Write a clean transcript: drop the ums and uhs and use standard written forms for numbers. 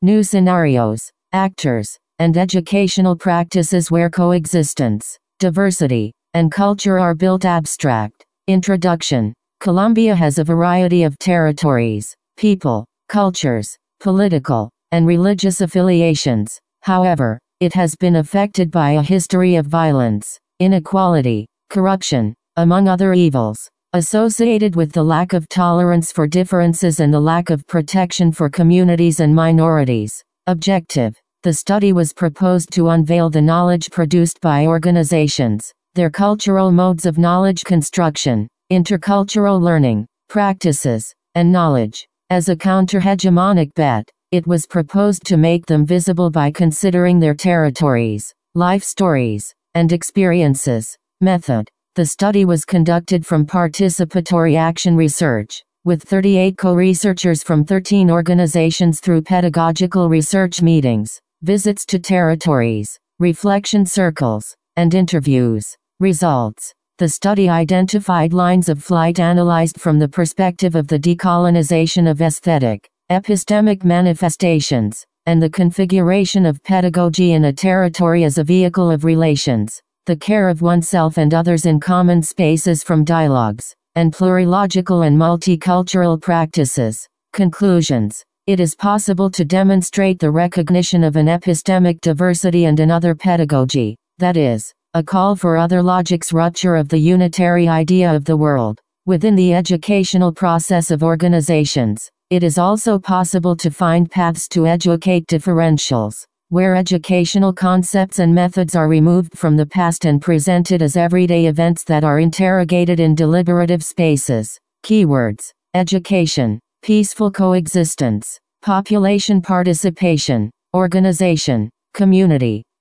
new scenarios, actors, and educational practices where coexistence, diversity, and culture are built abstract. Introduction. Colombia has a variety of territories, people, cultures, political, and religious affiliations. However, it has been affected by a history of violence, inequality, corruption, among other evils, associated with the lack of tolerance for differences and the lack of protection for communities and minorities. Objective. The study was proposed to unveil the knowledge produced by organizations, their cultural modes of knowledge construction, intercultural learning, practices, and knowledge. As a counter-hegemonic bet, it was proposed to make them visible by considering their territories, life stories, and experiences. Method. The study was conducted from participatory action research, with 38 co-researchers from 13 organizations through pedagogical research meetings, visits to territories, reflection circles, and interviews. Results. The study identified lines of flight analyzed from the perspective of the decolonization of aesthetic, epistemic manifestations, and the configuration of pedagogy in a territory as a vehicle of relations, the care of oneself and others in common spaces from dialogues, and plurilogical and multicultural practices. Conclusions. It is possible to demonstrate the recognition of an epistemic diversity and another pedagogy, that is, a call for other logic's rupture of the unitary idea of the world. Within the educational process of organizations, it is also possible to find paths to educate differentials, where educational concepts and methods are removed from the past and presented as everyday events that are interrogated in deliberative spaces. Keywords: education, peaceful coexistence, population participation, organization, community,